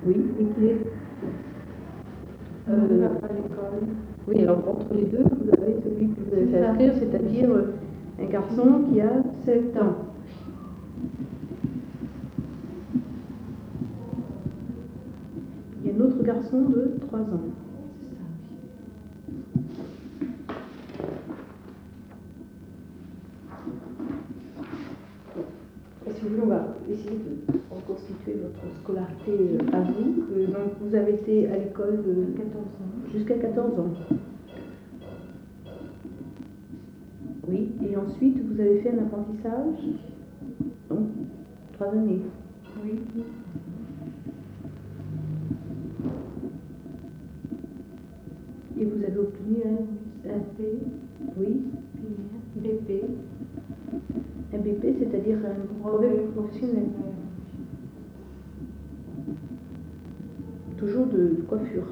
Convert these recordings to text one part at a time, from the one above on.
Oui, et qui est On ne va pas à l'école. oui, alors entre les deux, vous avez celui que vous avez fait inscrire, c'est-à-dire un garçon qui a 7 ans. Il y a un autre garçon de 3 ans. Et si vous voulez, on va essayer de reconstituer votre scolarité à vous. Donc, vous avez été à l'école de 14 ans. Jusqu'à 14 ans. Oui, et ensuite, vous avez fait un apprentissage, donc 3 années. Oui. Et vous avez obtenu un B, oui, puis un BP. un BP, c'est-à-dire un brevet professionnel. Toujours de coiffure.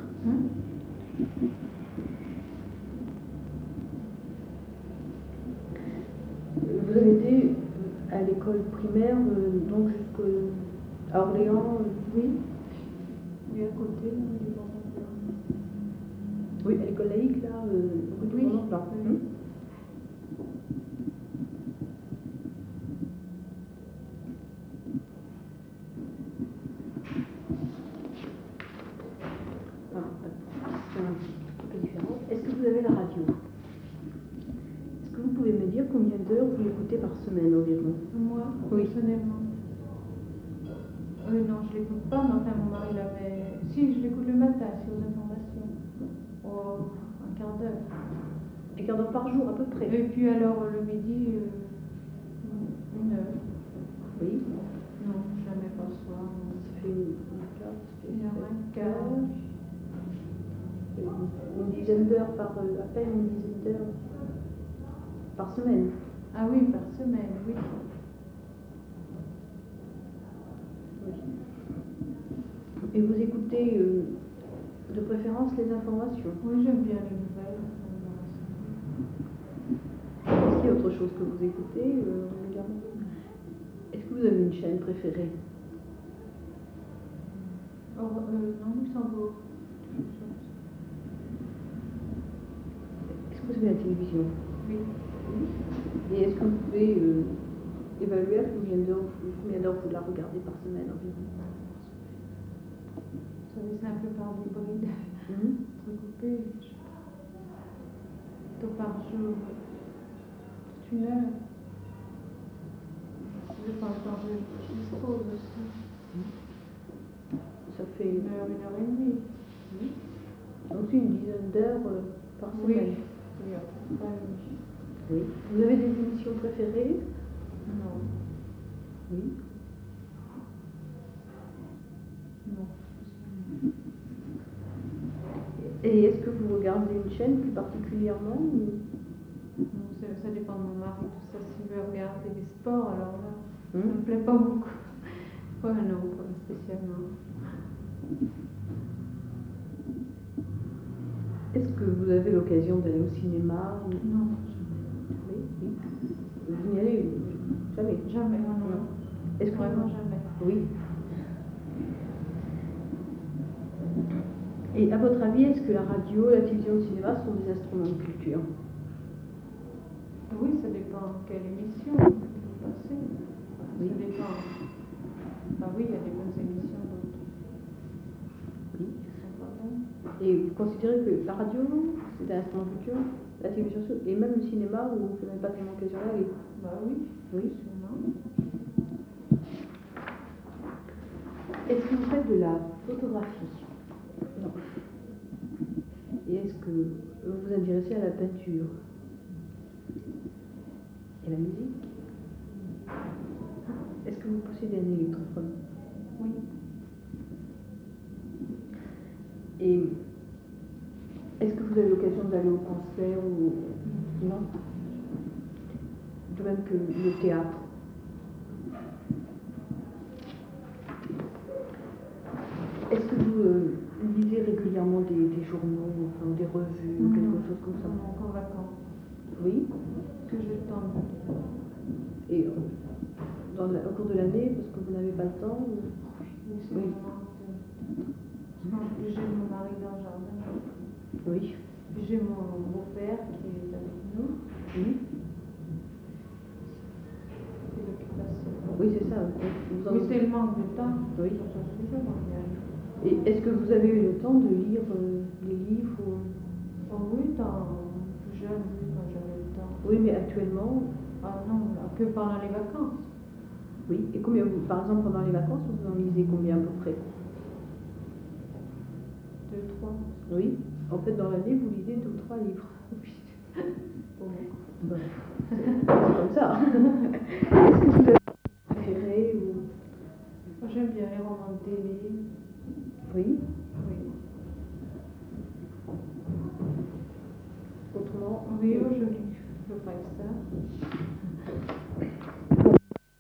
Vous avez été à l'école primaire, donc jusqu'à Orléans, oui. Oui, à côté, du Bordel. Oui, à l'école laïque, là, rue du Mont-Blanc. Oui. C'est un peu différent. Est-ce que vous avez la radio? Est-ce que vous pouvez me dire combien d'heures vous l'écoutez par semaine environ? Moi, oui. Personnellement. Non, je ne l'écoute pas, mais enfin, mon mari l'avait. Si, je l'écoute le matin, sur aux informations. Oh, un quart d'heure. Un quart d'heure par jour, à peu près. Et puis alors, le midi, 1 heure. Oui. Non, jamais pas le soir. Ça fait une heure, un quart. Une dizaine d'heures par, à peine une dizaine d'heures par semaine. Ah oui, par semaine, oui. Et vous écoutez de préférence les informations? Oui, j'aime bien les nouvelles. Est-ce qu'il y a autre chose que vous écoutez régulièrement? Est-ce que vous avez une chaîne préférée? Non, Luxembourg. Est-ce que vous avez la télévision? Oui. Et est-ce que vous pouvez évaluer à combien d'heures vous la regardez par semaine environ? Vous savez, c'est un peu par hybride. Recoupé. Plutôt par jour. C'est 1 heure. Je pense quand je dispose aussi. Ça fait 1 heure, 1 heure et demie. Donc une dizaine d'heures par semaine. Oui, oui. Vous avez des émissions préférées? Non. Oui. Non. Et est-ce que vous regardez une chaîne plus particulièrement ou... Non, ça dépend de mon mari, tout ça. S'il veut regarder des sports, alors là, ça ne Hum. me plaît pas beaucoup. Ouais, non, pas spécialement. Est-ce que vous avez l'occasion d'aller au cinéma ou... Non, Oui, oui. Vous n'y allez jamais? jamais, non. Est-ce que Vraiment jamais. Oui. Et à votre avis, est-ce que la radio, la télévision, le cinéma sont des instruments de culture? Oui, ça dépend quelle émission vous passez. Oui. Ça dépend. Ah oui, il y a des bonnes émissions, d'autres. Oui. Qui sont pas bonnes. Et vous considérez que la radio, c'est un instrument de culture, la télévision et même le cinéma où vous n'avez pas tellement l'occasion d'aller? Bah oui, Oui. sûrement. Est-ce que vous faites de la photographie? Non. Et est-ce que vous vous intéressez à la peinture? Et la musique? Est-ce que vous possédez un électrophone? Oui. Et est-ce que vous avez l'occasion d'aller au concert ou... Non? De même que le théâtre? Est-ce que vous lisez régulièrement des journaux, enfin, des revues, quelque chose comme ça? Non, en vacances. Oui. Que j'ai le temps de... Et au cours de l'année, parce que vous n'avez pas le temps ou... Oui, c'est Oui. vraiment mari dans le jardin. Oui. Puis j'ai mon beau-père qui est avec nous. Oui. C'est l'occupation. Oui, c'est ça. Vous en- Oui, c'est le manque de temps. Oui. Ça change toujours, Marianne. Et est-ce que vous avez eu le temps de lire des livres Oh oui, plus jeune, oui, quand j'avais le temps. Oui, mais actuellement, Ah non, là, que pendant les vacances. oui. Et combien, par exemple, pendant les vacances, vous en lisez combien à peu près? 2, 3. Oui. En fait, dans l'année, vous lisez 2 ou 3 livres. Pour moi. Ben, c'est comme ça. Est-ce que vous avez préféré ou... Moi, j'aime bien les romans de télé. Oui.